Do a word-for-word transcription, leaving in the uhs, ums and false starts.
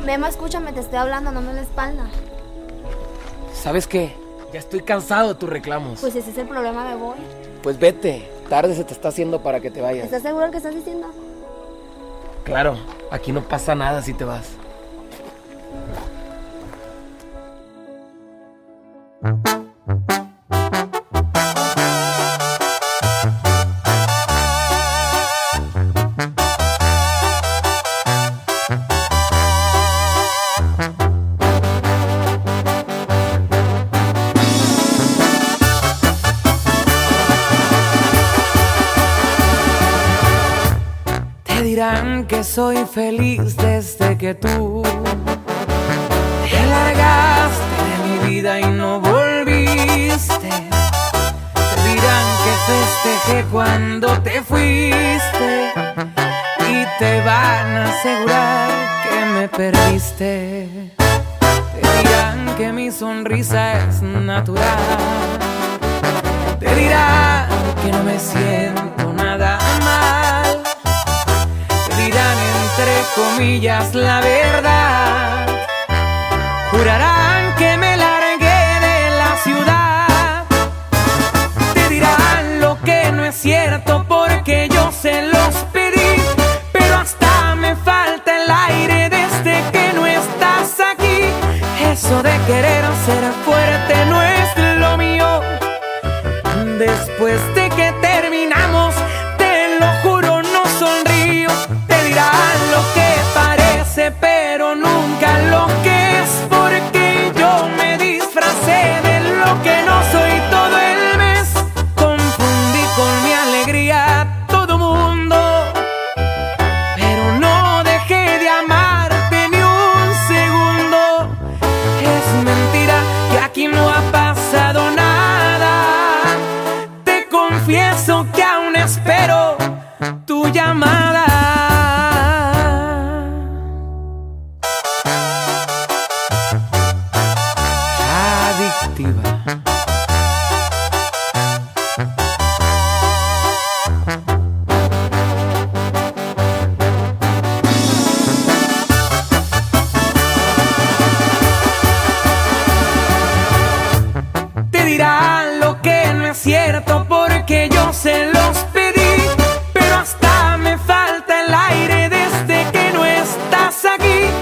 Memo, escúchame, te estoy hablando, no me la espalda. ¿Sabes qué? Ya estoy cansado de tus reclamos. Pues si ese es el problema, me voy. Pues vete, tarde se te está haciendo para que te vayas. ¿Estás seguro del que estás diciendo? Claro, aquí no pasa nada si te vas. Dirán que soy feliz desde que tú te largaste de mi vida y no volviste. Te dirán que festejé cuando te fuiste y te van a asegurar que me perdiste. Te dirán que mi sonrisa es natural. Te dirán que no me siento nada mal. Dirán entre comillas la verdad. Jurarán que me largué de la ciudad. Te dirán lo que no es cierto porque yo se los pedí. Pero hasta me falta el aire desde que no estás aquí. Eso de querer ser fuerte no es lo mío. Después de que terminamos, te lo juro, no sonrío. Lo que parece pero nunca lo que es, porque yo me disfracé de lo que no soy todo el mes. Confundí con mi alegría a todo mundo, pero no dejé de amarte ni un segundo. Es mentira que aquí no ha pasado nada. Te confieso que aún espero tu llamada. Te dirán lo que no es cierto